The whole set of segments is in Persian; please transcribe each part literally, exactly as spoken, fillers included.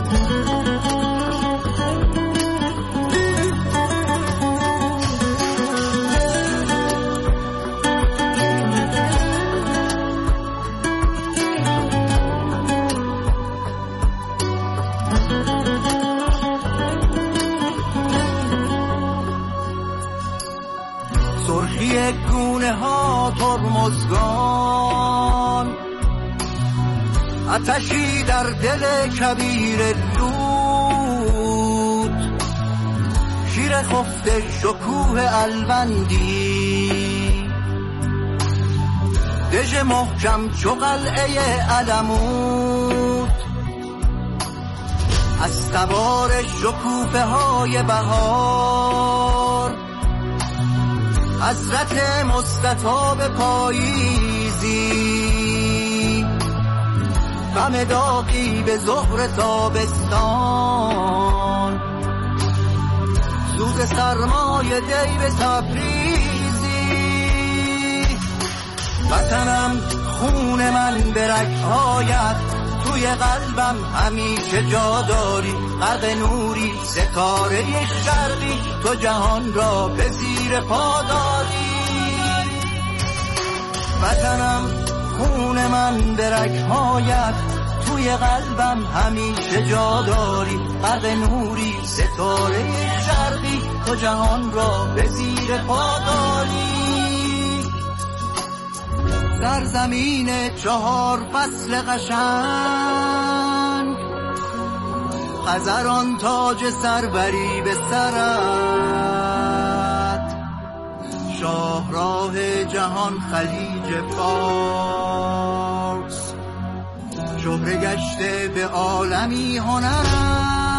سرخی گونه ها ترمزگان، آتشی در دل کبیر لوت، شیر خفته شکوه الوندی، دژ محکم چو قلعه علمود، از سوار شکوفه های بهار، حضرت مستطاب پاییزی، غم داغی به ظهر تابستان، سوز سرمای دی به تبریزی. وطنم خون من به رگ‌هایت، توی قلبم همیشه جا داری، غرق نوری ستاره شرقی، تو جهان را به زیر پا داری. وطنم خون من به رگ‌هایت، توی قلبم همیشه جا داری، غرق نوری ستاره شرقی، تو جهان را به زیر پا داری. سرزمین چهار فصل قشنگ، خزران تاج سربری به سرت، شاهراه جهان خلیج فارس، شهره گشته به عالمی هنرت.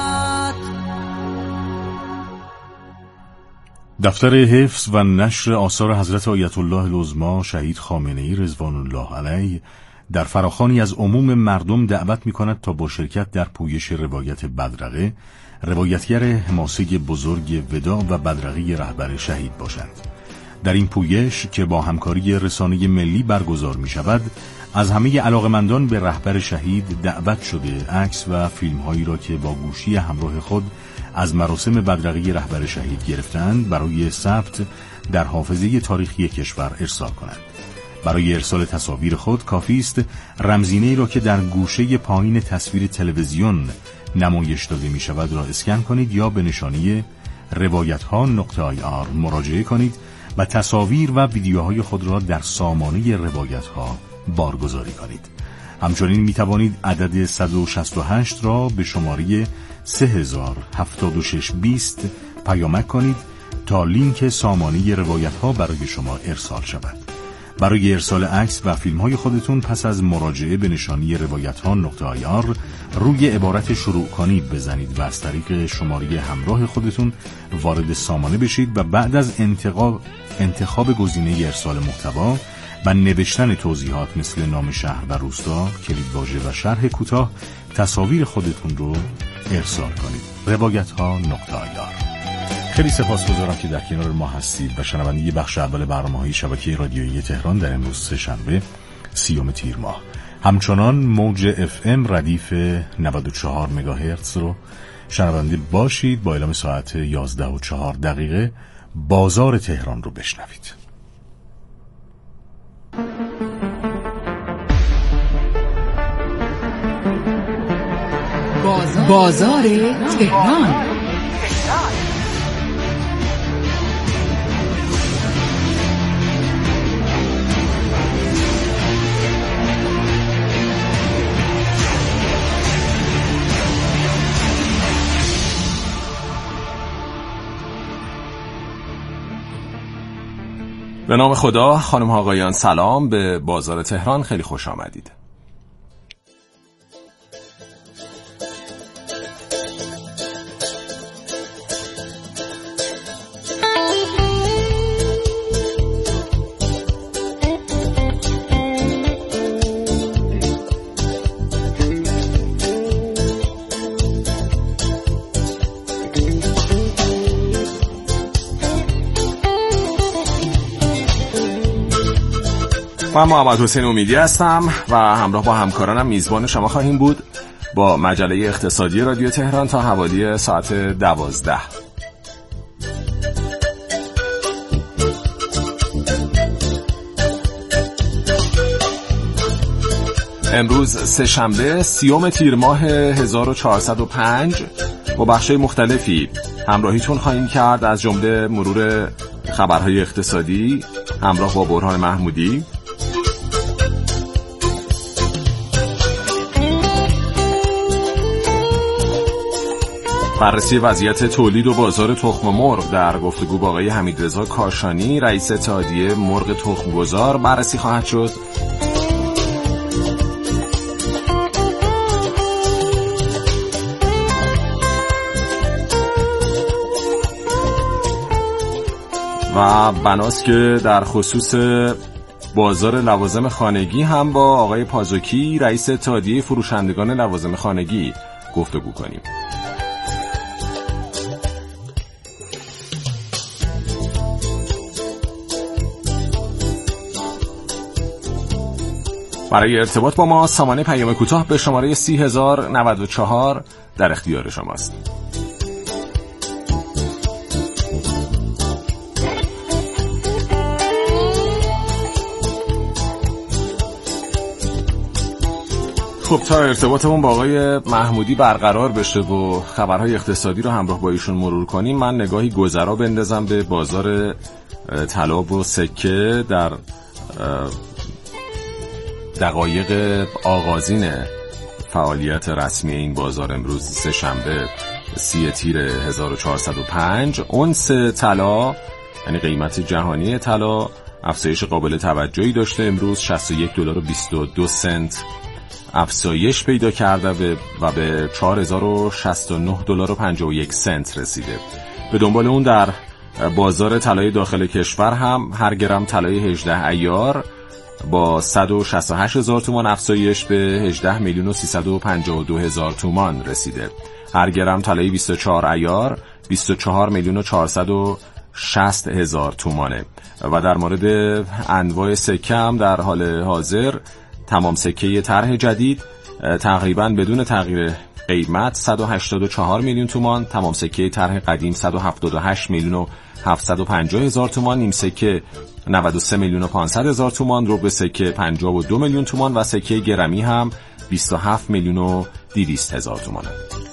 دفتر حفظ و نشر آثار حضرت آیت الله العظمی شهید خامنه‌ای رضوان الله علیه در فراخوانی از عموم مردم دعوت می‌کند تا با شرکت در پویش روایت بدرقه، روایتگر حماسه بزرگ ودا و بدرقه رهبر شهید باشند. در این پویش که با همکاری رسانه ملی برگزار می‌شود، از همه علاقمندان به رهبر شهید دعوت شده عکس و فیلم‌هایی را که با گوشی همراه خود از مراسم بدرقه رهبر شهید گرفتند برای ثبت در حافظه تاریخی کشور ارسال کنند. برای ارسال تصاویر خود کافی است رمزینه‌ای را که در گوشه پایین تصویر تلویزیون نمایش داده می شود را اسکن کنید یا به نشانی روایتها نقطه آی آر مراجعه کنید و تصاویر و ویدیوهای خود را در سامانه روایتها بارگذاری کنید. همچنین می توانید عدد صد و شصت و هشت را به شماره سه هزار هفتاد و شش بیست پیامک کنید تا لینک سامانه روایتها برای شما ارسال شود. برای ارسال عکس و فیلم های خودتون پس از مراجعه به نشانی روایتها نقطه آی آر روی عبارت شروع کنید بزنید و از طریق شماره همراه خودتون وارد سامانه بشید و بعد از انتخاب انتخاب گزینه ارسال محتوا و نوشتن توضیحات مثل نام شهر و روستا، کلیدواژه و شرح کوتاه تصاویر خودتون رو ارسال کنید. روایتها نقطه آی آر. خیلی سپاسگزارم که در کنار ما هستید و شنونده بخش اول برنامه‌های شبکه رادیویی تهران در امروز سه‌شنبه سیوم تیر ماه. همچنان موج اف ام ردیف نود و چهار مگاهرتز رو شنونده باشید. با اعلام ساعت یازده و چهار دقیقه بازار تهران رو بشنوید. بازار, بازار تهران. به نام خدا. خانم ها آقایان سلام، به بازار تهران خیلی خوش آمدید. من محمد حسین امیدی هستم و همراه با همکارانم میزبان شما خواهیم بود با مجله اقتصادی رادیو تهران تا حوالی ساعت دوازده. امروز سه شنبه سیوم تیر ماه هزار و چهارصد و پنج با بخش‌های مختلفی همراهیتون خواهیم کرد، از جمله مرور خبرهای اقتصادی همراه با برهان محمودی، بررسی وضعیت تولید و بازار تخم مرغ در گفتگو با آقای حمیدرضا کاشانی رئیس اتحادیه مرغ تخم‌گذار بررسی خواهد شد. و بناست که در خصوص بازار لوازم خانگی هم با آقای پازوکی رئیس اتحادیه فروشندگان لوازم خانگی گفتگو کنیم. برای ارتباط با ما سامانه پیام کوتاه به شماره سی هزار و نود و چهار در اختیار شماست. خب تا ارتباطمون با آقای محمودی برقرار بشه و خبرهای اقتصادی رو همراه با ایشون مرور کنیم، من نگاهی گذرا بندازم به بازار طلا و سکه در دقایق آغازین فعالیت رسمی این بازار. امروز سه شنبه سی تیر هزار و چهارصد و پنج اونس طلا، یعنی قیمت جهانی طلا، افزایش قابل توجهی داشته. امروز شصت و یک دلار و بیست و دو سنت افزایش پیدا کرده و به چهار هزار و شصت و نه دلار و پنجاه و یک سنت رسیده. به دنبال اون در بازار طلای داخل کشور هم هر گرم طلای هجده ایار با صد و شصت و هشت هزار تومان افزایش به هجده میلیون و سیصد و پنجاه و دو هزار تومان رسیده. هر گرم طلای بیست و چهار ایار بیست و چهار میلیون و چهارصد و شصت هزار تومانه. و در مورد انواع سکه هم در حال حاضر تمام سکه طرح جدید تقریبا بدون تغییر قیمت صد و هشتاد و چهار میلیون تومان، تمام سکه طرح قدیم صد و هفتاد و هشت میلیون و هفتصد و پنجاه هزار تومان، نیم سکه نود و سه میلیون و پانصد هزار تومان، ربع سکه پنجاه و دو میلیون تومان و سکه گرمی هم بیست و هفت میلیون و دویست هزار تومان.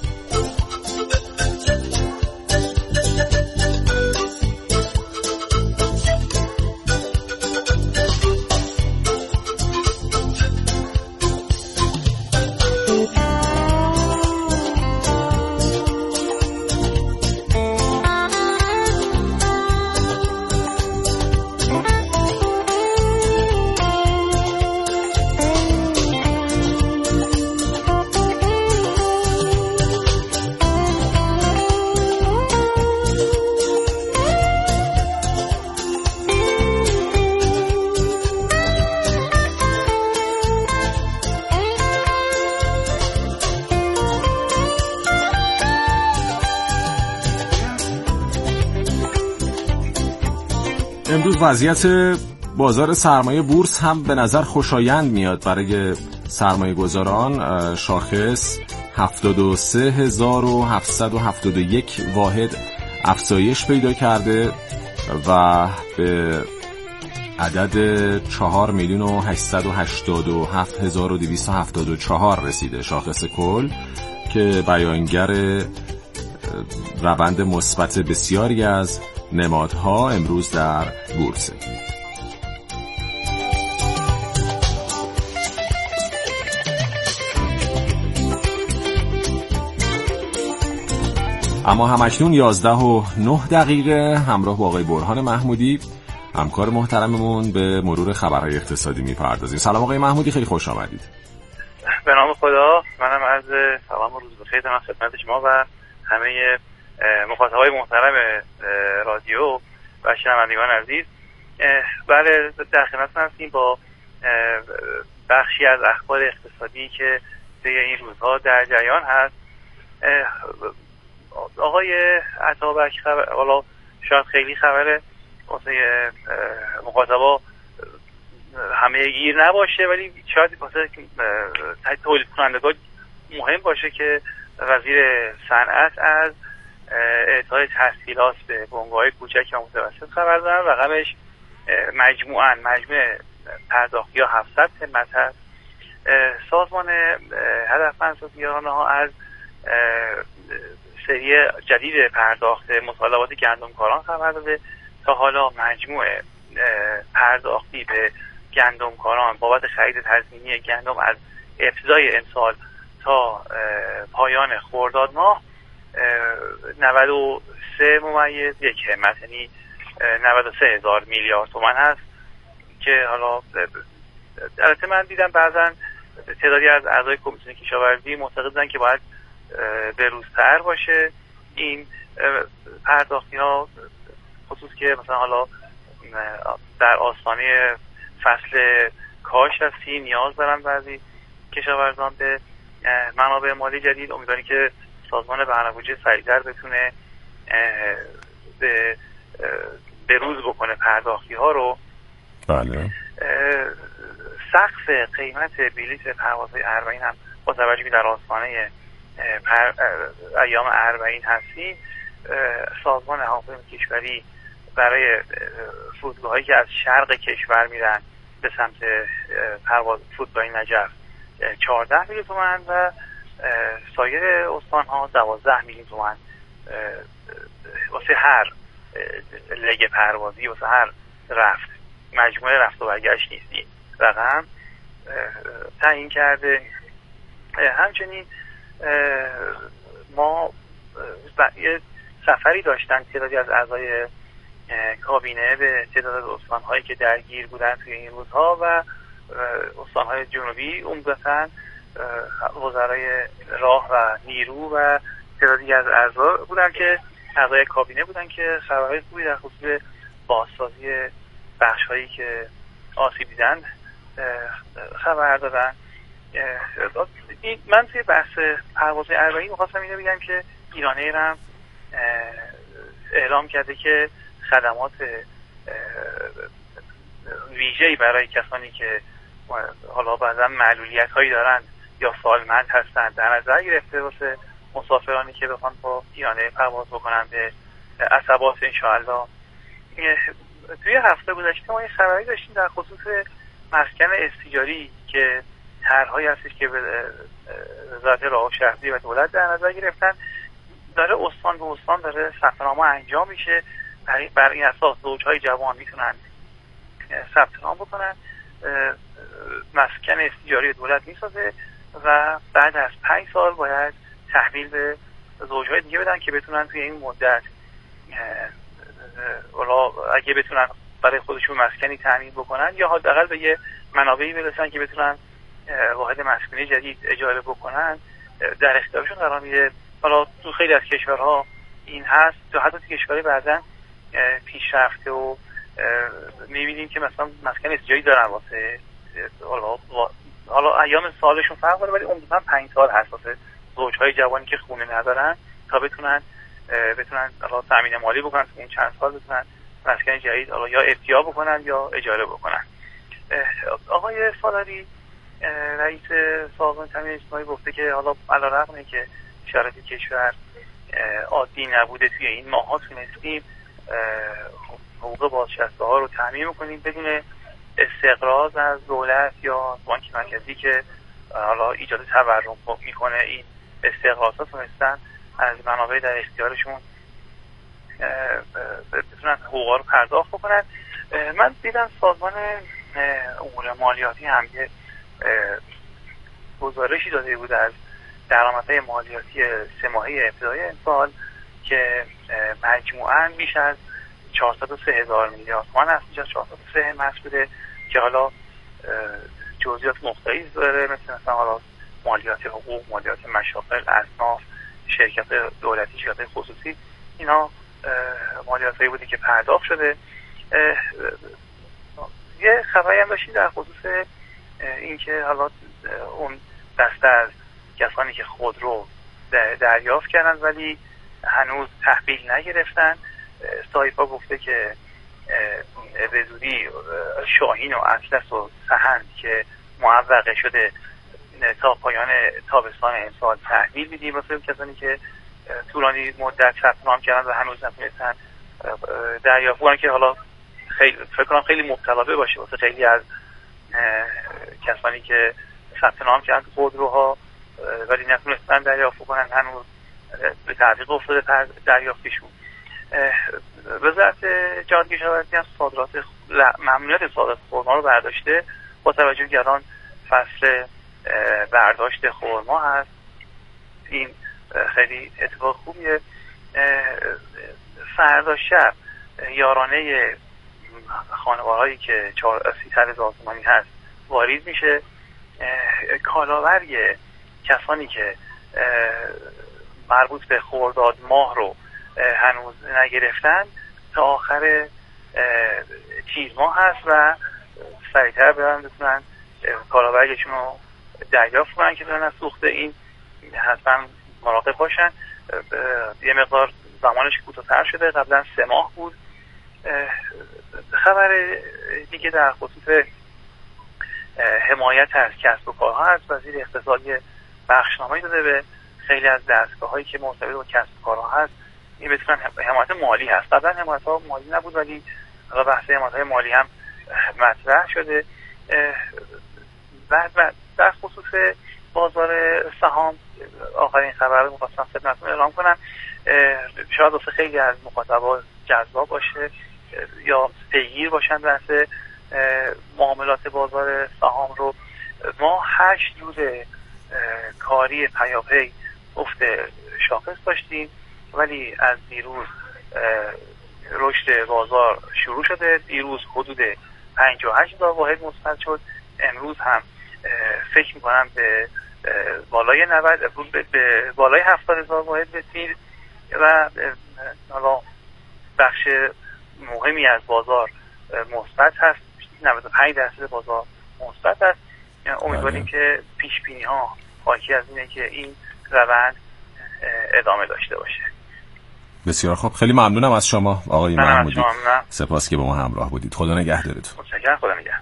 امروز وضعیت بازار سرمایه بورس هم به نظر خوشایند میاد برای سرمایه گذاران. شاخص هفتاد و سه هزار و هفتصد و هفتاد و یک واحد افزایش پیدا کرده و به عدد چهار میلیون و هشتصد و هشتاد و هفت هزار و دویست و هفتاد و چهار رسیده. شاخص کل که بیانگر روند مثبت بسیاری از نمادها امروز در بورس. اما همکنون یازده و نه دقیقه همراه با آقای برهان محمودی همکار محترممون به مرور خبرهای اقتصادی میپردازیم. سلام آقای محمودی، خیلی خوش آمدید. به نام خدا، منم عرض سلام و روز بخیر دارم خدمت شما و همه مخاطبای محترم رادیو و شنوندگان عزیز. بله، در خدمتتون هستیم با بخشی از اخبار اقتصادی که طی این روزها در جریان هست. آقای عطابک خبر، حالا شاید خیلی خبر واسه مخاطبا همه گیر نباشه، ولی شاید واسه تولید کنندگان مهم باشه که وزیر صنعت از اعطای تسهیلات به بنگاه‌های کوچک و متوسط خبر دارن. رقمش مجموعاً مجموع پرداختی ها هفتصد همت هست. سازمان هدفمندسازی ها از سری جدید پرداخت مطالبات گندمکاران خبر داده. تا حالا مجموع پرداختی به گندمکاران بابت خرید تضمینی گندم از ابتدای امسال تا پایان خرداد ماه نود و سه ممیز یک همت، یعنی نود و سه هزار میلیارد تومان هست که حالا البته من دیدم بعضا تعدادی از اعضای کمیسیون کشاورزی معتقدن که باید بروزتر باشه این پرداختی ها، خصوص که مثلا حالا در آستانه فصل کاشت هستیم، نیاز دارن بعضی کشاورزان به منابع مالی جدید. امیدواریم که سازمان برنامه‌ریزی سریعتر بتونه به بروز بکنه پرداختی ها رو. بله. سقف قیمت بلیط پروازهای اربعین هم با توجه به در آستانه پر... ایام اربعین هستیم، سازمان هواپیمایی کشوری برای فرودگاه‌هایی که از شرق کشور میرن به سمت پرواز فرودگاه نجف چهارده میلیون تومان و سایر استان‌ها دوازده میلیون تومان واسه هر لگ پروازی، واسه هر رفت مجموعه رفت و برگشت نیستی رقم تعیین کرده. همچنین ما یه سفری داشتن تعدادی از اعضای کابینه به تعداد از استان‌هایی که درگیر بودن توی این روزها و استان‌های جنوبی، عمدتاً وزرای راه و نیرو و تعدادی از اعضا بودن که اعضای کابینه بودن که خبرهای خوبی در خصوص بازسازی بخش‌هایی که آسیب دیدن خبر دادن. من توی بحث پروازهای اربعین می‌خواستم اینو بگم که ایران ایر هم اعلام کرده که خدمات ویژه‌ای برای کسانی که حالا بعضا معلولیت هایی دارن یا سالمند هستند در نظر گرفته واسه مسافرانی که بخوان با ایران ایر پرواز بکنن به عصبات انشاءالله. توی هفته گذشته ما یه خبری داشتیم در خصوص مسکن استیجاری که طرحهایی هستش که وزارت راه و شهرداری و دولت در نظر گرفتن، داره استان به استان داره ثبت‌نامه انجام میشه. بر این اساس زوجهای جوان میتونن ثبت نام بکنن، مسکن استیجاری دولت میسازه و بعد از پنج سال باید تحویل به زوجهای دیگه بدن که بتونن توی این مدت اگه بتونن برای خودشون مسکنی تامین بکنن یا حداقل به یه منابعی برسن که بتونن واحد مسکونی جدید اجاره بکنن، در اختیارشون قرار میده. حالا تو خیلی از کشورها این هست، تو حتی تو کشورهای بعضا پیشرفته و میبینیم که مثلا مسکن استیجاری دارن واسه حالا حالا ایام سالشون فرق داره، ولی عموما پنج سال هست واسه زوجهای جوانی که خونه ندارن تا بتونن بتونن حالا تامین مالی بکنن، اون چند سال بتونن مسکن جدید حالا یا ارتیا بکنن یا اجاره بکنن. آقای سالاری رئیس سازمان تامین اجتماعی گفته که حالا علیرغم اینکه شرایط کشور عادی نبوده توی این ماه‌ها تونستیم حقوق بازنشسته ها رو تامین کنیم بدون استقراض از دولت یا بانک مرکزی که حالا ایجاد تورم میکنه. این استقراضات تونستن از منابع در اختیارشون بتونن حقوقا رو پرداخت بکنن. من دیدم سازمان امور مالیاتی هم یه گزارشی داده بود از درآمدهای مالیاتی سه ماهه ابتدای امسال که مجموعاً بیش از چهارصد و سه هزار میلیارد تومان هست، بیش از چهارصد و سه مصر بوده که حالا جزئیات مختلف داره، مثل مثلا حالا مالیات حقوق، مالیات مشاغل، اصناف، شرکت دولتی، شرکت خصوصی، اینا مالیاتایی بوده که پرداخت شده. یه خبری هم داشتیم در خصوص اینکه حالا اون دسته از کسانی که خودرو دریافت کردن ولی هنوز تحویل نگرفتن، سایپا گفته که به زودی شاهین و اطلس و سهند که معوقه شده تا پایان تابستان امسال تحویل میدیم واسه کسانی که طولانی مدت ثبت نام کردن و هنوز نتونستن دریافت کنن، که حالا خیلی فکر کنم خیلی مبتلا باشه واسه خیلی از کسانی که ثبت نام کردن تو خودروها ولی نتونستن دریافت کنن، هنوز به تعویق افتاده دریافتشون. وزارت جهاد کشاورزی هم صادرات ممنوعیت صادرات خرما رو برداشته با توجه به الان فصل برداشت خرما هست. این خیلی اتفاق خوبیه. فردا شب یارانه خانوارهایی که سیصد هزار تومانی هست واریز میشه. کالاورگ کسانی که مربوط به خرداد ماه رو هنوز نگرفتن تا آخر تیر ماه هست و سریعتر برن بتونن کالاورگشون رو دریافت کنن که برن از سوخت این حتما مراقب باشن. یه مقدار زمانش کوتاه‌تر شده، قبلا سه ماه بود. خبر دیگه در خصوص حمایت از کسب و کارها هست. وزیر اقتصاد بخشنامه‌ای داده به خیلی از دستگاه‌هایی که مرتبط با کسب و کارها هست، این بتونن حمایت مالی هست. قبلا حمایت‌ها مالی نبود ولی حالا بحث حمایت‌های مالی هم مطرح شده. بعد در خصوص بازار سهام آخرین خبر رو می‌خواستم خدمتتون اعلام کنم. شاید واسه خیلی از مخاطبا جذاب باشه یا پیگیر باشن بحث معاملات بازار سهام رو. ما هشت روز کاری پیاپی افت شاخص داشتیم ولی از دیروز رشد بازار شروع شده. دیروز حدود پنجاه و هشت هزار واحد مثبت شد. امروز هم فکر میکنم به بالای نود به بالای هفتاد هزار واحد رسید و حالا بخش مهمی از بازار مثبت هست. نود و پنج درصد بازار مثبت است. امیدواریم که پیش بینی ها حاکی از اینه که این روند ادامه داشته باشه. بسیار خوب، خیلی ممنونم از شما آقای محمودی. سپاس که با ما همراه بودید. خدا نگهدارتون. متشکرم. خدا نگهدار.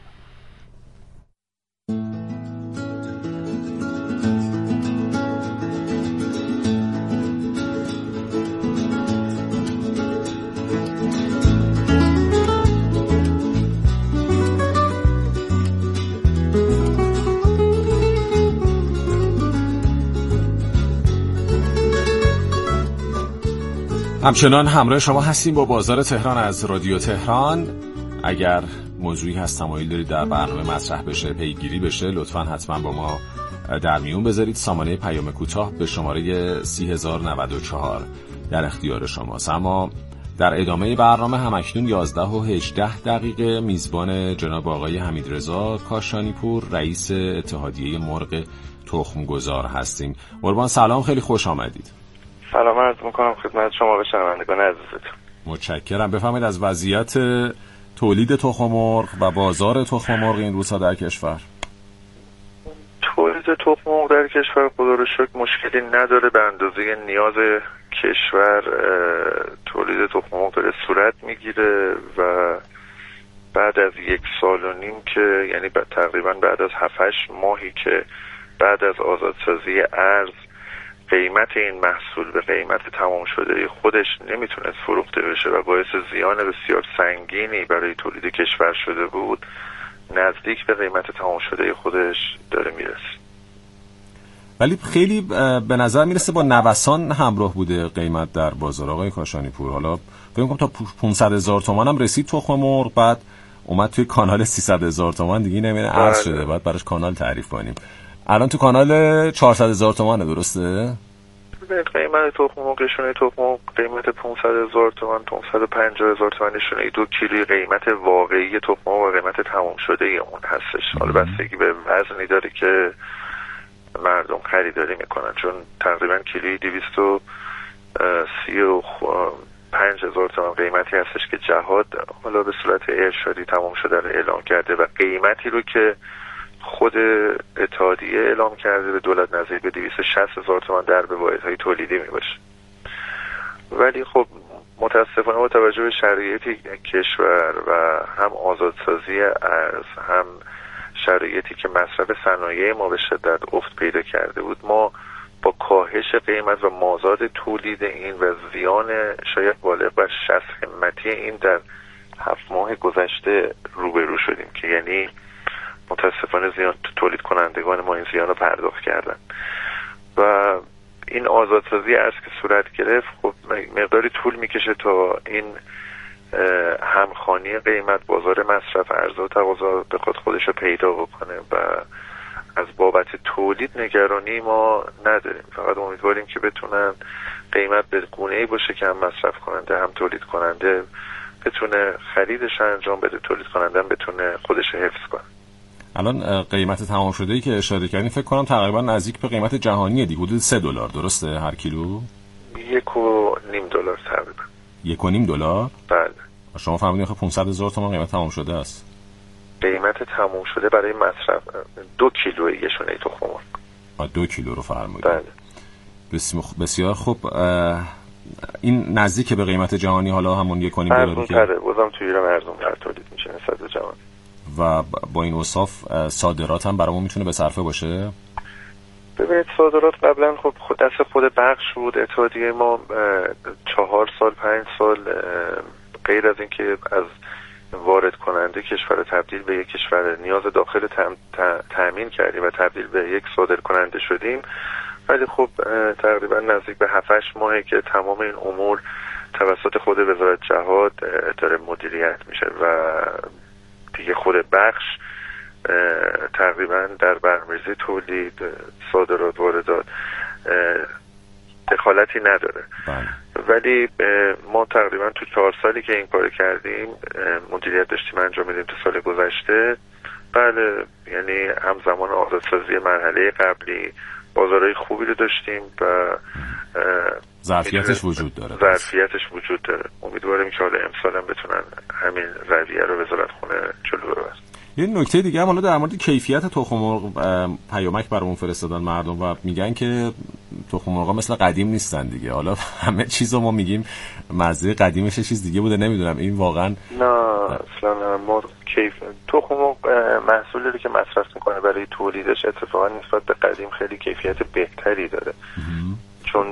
همچنان همراه شما هستیم با بازار تهران از رادیو تهران. اگر موضوعی هست تمایل دارید در برنامه مطرح بشه، پیگیری بشه، لطفاً حتما با ما در میون بذارید. سامانه پیام کوتاه به شماره سی هزار و نود و چهار در اختیار شماست. اما در ادامه برنامه همکنون یازده و هجده دقیقه میزبان جناب آقای حمیدرضا کاشانیپور، رئیس اتحادیه مرغ تخمگذار هستیم. قربان سلام، خیلی خوش آمدید. سلام عرض میکنم خدمت شما و شنوندگان عزیزتون. متشکرم. بفرمایید از وضعیت تولید تخم مرغ و بازار تخم مرغ این روزها در کشور. تولید تخم مرغ در کشور خدا رو شکر مشکلی نداره، به اندازه نیاز کشور تولید تخم مرغ داره صورت میگیره و بعد از یک سال و نیم که یعنی تقریبا بعد از هفت هشت ماهی که بعد از آزادسازی ارز قیمت این محصول به قیمت تمام شده خودش نمیتونست فروخته بشه و باعث زیان بسیار سنگینی برای تولید کشور شده بود، نزدیک به قیمت تمام شده خودش داره میرسه. ولی خیلی به نظر میرسه با نوسان همراه بوده قیمت در بازار آقای کاشانیپور. حالا فکر می‌کنم تا پانصد هزار تومان هم رسید تخم مرغ، بعد اومد توی کانال سیصد هزار تومان دیگه نمیره عرض شده، بعد براش کانال تعریف کنیم. الان تو کانال چهارصد هزار تومانه، درسته؟ قیمت تخم مرغشونه تخم مرغ قیمت پانصد هزار تومان تا پانصد و پنجاه هزار تومانشونه دو کیلوی قیمت واقعی تخم مرغ و قیمت تمام شده اون هستش. حالا بستگی به وزنی داره که مردم خریداری میکنن، چون تقریبا کیلوی دویست و سی و پنج هزار تومان قیمتی هستش که جهاد حالا به صورت ارشادی تمام شده رو اعلام کرده و قیمتی رو که خود اتحادیه اعلام کرده به دولت نزدیک به دویست و شصت هزار تومان در به واحدهای تولیدی می باشه. ولی خب متاسفانه با توجه به شرایط کشور و هم آزادسازی ارز هم شرایطی که مصرف صنایع ما به شدت افت پیدا کرده بود، ما با کاهش قیمت و مازاد تولید این و زیان شاید بالغ بر شصت همتی این در هفت ماه گذشته روبرو شدیم که یعنی متاسفانه زیان تولید کنندگان ما این زیان رو پرداخت کردن و این آزادسازی ارز که صورت گرفت خب مقداری طول میکشه تا این همخوانی قیمت بازار مصرف عرضه و تقاضا بخواد خودش رو پیدا بکنه و از بابت تولید نگرانی ما نداریم، فقط امیدواریم که بتونن قیمت به گونه‌ای باشه که هم مصرف کننده هم تولید کننده بتونه خریدش انجام بده، تولید کننده هم بتونه خودش حفظ کنه. الان قیمت تمام شده‌ای که اشاره کردین فکر کنم تقریبا نزدیک به قیمت جهانیه دیگه، حدود سه دلار درسته هر کیلو؟ یک و نیم دلار تقریبا. یک و نیم دلار؟ بله. شما فهمیدین خب پانصد هزار تومان قیمت تمام شده است. قیمت تمام شده برای مصرف دو کیلو یه شونه تخم مرغ. دو کیلو رو فرمودید. بله. بسیار خوب. این نزدیک به قیمت جهانی حالا همون یک و نیم دلاری که بازم توی ایران ارزان‌تر تولید میشه نسبت به جهان. و با این اوصاف صادرات هم برامون میتونه به صرفه باشه؟ ببینید صادرات قبلا خب خود دست خود بخش بود، اتحادیه ما چهار سال پنج سال غیر از اینکه از وارد کننده کشور تبدیل به یک کشور نیاز داخل تأمین کردیم و تبدیل به یک صادر کننده شدیم، ولی خب تقریبا نزدیک به هفت هشت ماهه که تمام این امور توسط خود وزارت جهاد داره مدیریت میشه و دیگه خود بخش تقریبا در برنامه‌ریزی تولید صادرات واردات دخالتی نداره. بله. ولی ما تقریبا تو چهار سالی که این کار کردیم مدیریت داشتیم انجام میدیم تو سال گذشته، بله یعنی همزمان آزادسازی مرحله قبلی بازارهای خوبی رو داشتیم و ظرفیتش وجود داره. ظرفیتش وجود داره. امیدواریم که حالا امسال هم بتونن همین رویه رو وزارت خونه جلو ببرن. یه نکته دیگه هم حالا در مورد کیفیت تخم مرغ پیامک برامون فرستادن مردم و میگن که تخم مرغا مثل قدیم نیستن دیگه. حالا همه چیزو ما میگیم مزه قدیمش چیز دیگه بوده، نمیدونم این واقعا نه اصلا ما کیف تخم مرغ محصولی رو که مصرف میکنه برای تولیدش اتفاقا نسبت به قدیم خیلی کیفیت بهتری داره ام. چون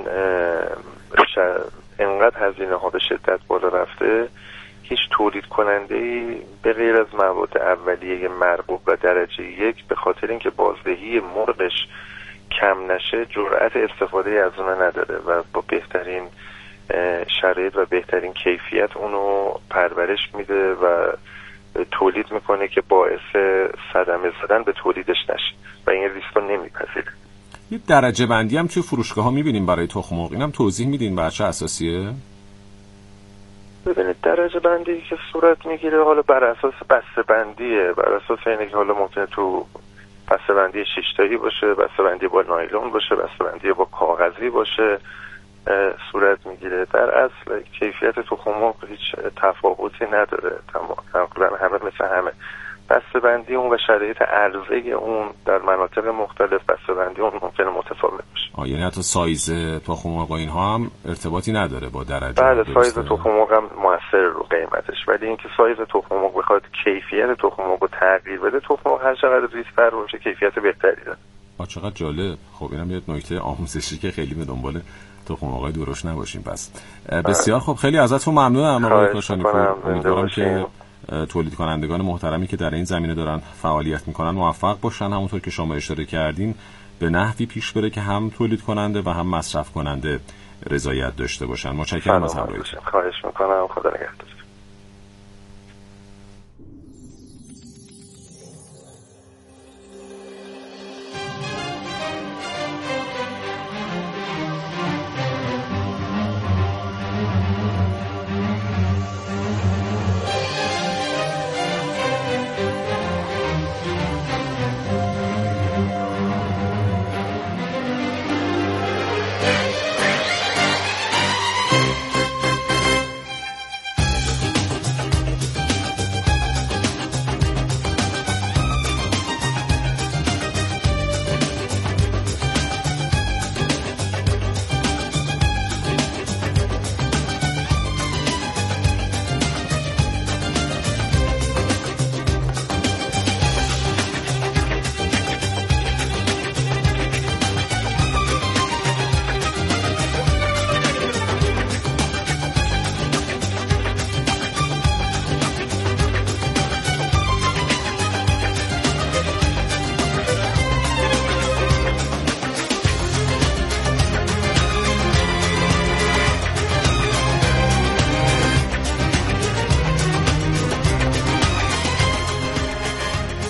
انقدر هزینه ها به شدت بالا رفته هیچ تولید کننده‌ای به غیر از مواد اولیه مرغوب و درجه یک به خاطر اینکه بازدهی مرغش کم نشه جرأت استفاده از اون نداره و با بهترین شرایط و بهترین کیفیت اونو پرورش میده و تولید میکنه که باعث صدمه زدن به تولیدش نشه و این ریسک رو نمیپذیره. یه درجه بندی هم توی فروشگاه ها میبینیم برای تخم مرغ، اینم توضیح میدین بر چه اساسیه؟ ببینید درجه بندی که صورت میگیره حالا بر اساس بسته بندیه، بر اساس اینه که حالا ممکنه تو بسته بندی شش تایی باشه، بسته بندی با نایلون باشه، بسته بندی با کاغذی باشه صورت میگیره. در اصل کیفیت تخم مرغ هیچ تفاوتی نداره، تقریبا همه مثل همه. بسته بندی اون و شرایط عرضه اون در مناطق مختلف بسته بندی اون ممکنه متفاوت باشه. آه یعنی حتی سایز تخم مرغ اینها هم ارتباطی نداره با درجه؟ بله سایز تخم مرغ هم موثر رو قیمتش، ولی اینکه سایز تخم مرغ بخواد کیفیت تخم مرغ رو تغییر بده، تخم مرغ هر چقدر ریزتر باشه کیفیت بهتری داره. آه چقدر جالب. خب اینم یه نکته آموزشی که خیلی به دنبال تخم مرغای درشت نباشیم. پس بسیار خب خیلی ازتون ممنونم آقای کاشانی‌پور. امیدوارم که تولید کنندگان محترمی که در این زمینه دارن فعالیت میکنن موفق باشن، همونطور که شما اشاره کردین به نحوی پیش بره که هم تولید کننده و هم مصرف کننده رضایت داشته باشن. متشکرم از همراهیتون. خواهش میکنم. خدا نگهدار.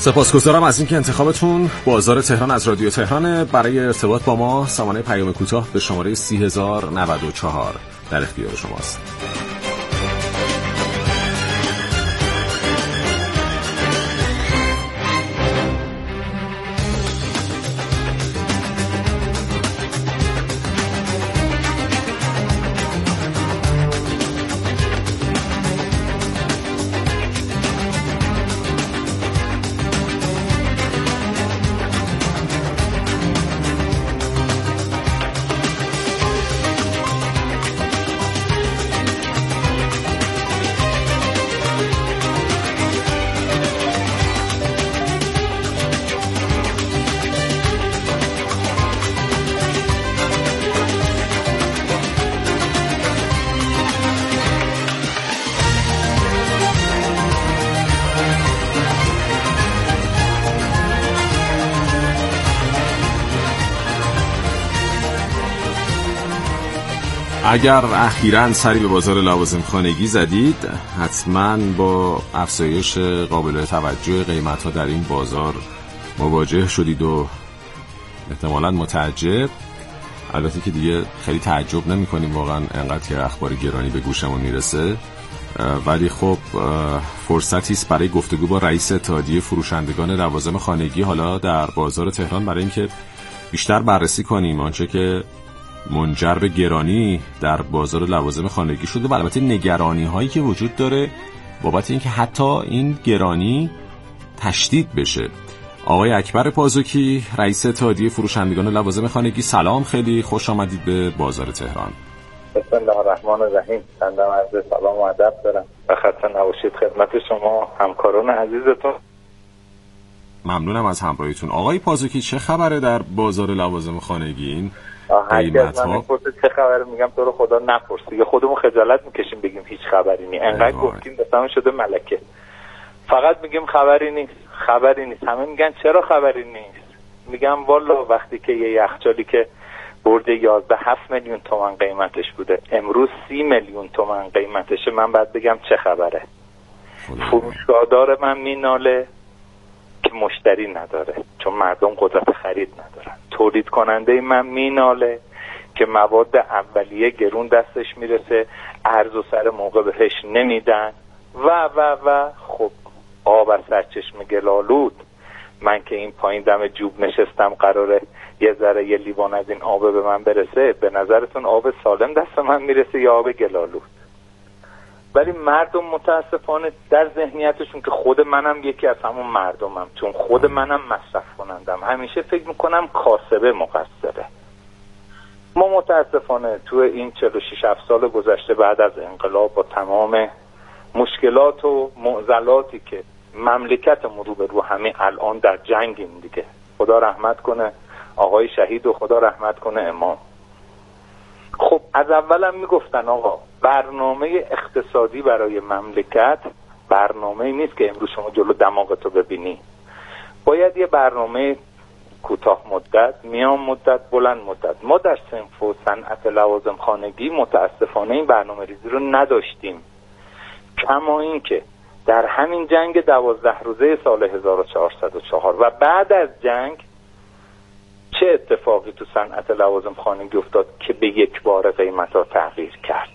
سپاسگزارم از اینکه انتخابتون بازار تهران از رادیو تهران. برای ارتباط با ما سامانه پیام کوتاه به شماره سی هزار و نود و چهار در اختیار شماست. اگر اخیراً سری به بازار لوازم خانگی زدید، حتماً با افزایش قابل توجه قیمت‌ها در این بازار مواجه شدید و احتمالاً متعجب. البته که دیگه خیلی تعجب نمی‌کنیم واقعاً انقدر که اخبار گرانی به گوشمون میرسه، ولی خب فرصتی است برای گفتگو با رئیس اتحادیه فروشندگان لوازم خانگی حالا در بازار تهران، برای اینکه بیشتر بررسی کنیم آنچه که منجر به گرانی در بازار لوازم خانگی شده و البته نگرانی هایی که وجود داره بابت اینکه حتی این گرانی تشدید بشه. آقای اکبر پازوکی، رئیس اتحادیه فروشندگان لوازم خانگی، سلام، خیلی خوش آمدید به بازار تهران. بسم الله الرحمن الرحیم. بنده عرض سلام و ادب دارم و خسته نباشید خدمت شما همکاران عزیزتون. ممنونم از همراهیتون. آقای پازوکی، چه خبره در بازار لوازم خانگی؟ این قیمت ها چه خبره؟ میگم تو رو خدا نپرسی، یا خودمون خجالت میکشیم بگیم هیچ خبری نیست. انقدر گفتیم مثلا شده ملکه، فقط میگیم خبری نیست خبری نیست. همه میگن چرا خبری نیست؟ میگم والا وقتی که یه یخچالی که برده یازده هفت میلیون تومان قیمتش بوده امروز سی میلیون تومان قیمتشه، من باید بگم چه خبره؟ فروشگاهدار من میناله که مشتری نداره چون مردم قدرت خرید ندارن. تولید کننده من میناله که مواد اولیه گرون دستش میرسه، ارز و سر موقع بهش نمیدن و و و خب آب از سرچشمه گلالود. من که این پایین دم جوب نشستم قراره یه ذره یه لیوان از این آب به من برسه، به نظرتون آب سالم دست من میرسه یا آب گلالود؟ ولی مردم متاسفانه در ذهنیتشون که خود منم یکی از همون مردمم، چون خود منم مصرف کنندم، همیشه فکر میکنم کاسبه مقصره. ما متاسفانه تو این چهل و شش هفت سال گذشته بعد از انقلاب با تمام مشکلات و معضلاتی که مملکتمون رو به رو همه الان در جنگیم دیگه، خدا رحمت کنه آقای شهید و خدا رحمت کنه امام. خب از اولم میگفتن آقا برنامه اقتصادی برای مملکت برنامه نیست که امروز شما جلو دماغتو ببینی، باید یه برنامه کوتاه مدت، میان مدت، بلند مدت. ما در صنف و صنعت لوازم خانگی متاسفانه این برنامه ریزی رو نداشتیم، کما این که در همین جنگ دوازده روزه سال هزار و چهارصد و چهار و بعد از جنگ چه اتفاقی تو صنعت لوازم خانگی افتاد که به یک بار قیمت‌ها تغییر کرد؟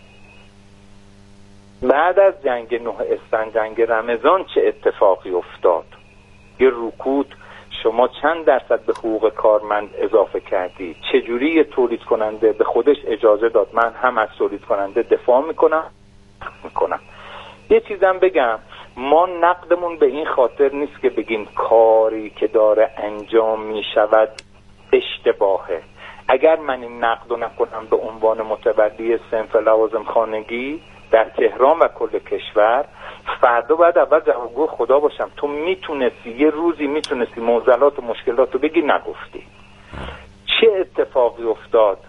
بعد از جنگ نه اسفند، جنگ رمضان، چه اتفاقی افتاد؟ یه رکود، شما چند درصد به حقوق کارمند اضافه کردی؟ چجوری یه تولید کننده به خودش اجازه داد من هم از تولید کننده دفاع میکنم میکنم یه چیزم بگم، ما نقدمون به این خاطر نیست که بگیم کاری که داره انجام میشود اشتباهه. اگر من این نقد رو نکنم به عنوان متولی صنف لوازم خانگی در تهران و کل کشور، فردا باید اول جوابگو خدا باشم. تو میتونستی یه روزی میتونستی معضلات و مشکلات رو بگی، نگفتی. چه اتفاقی افتاد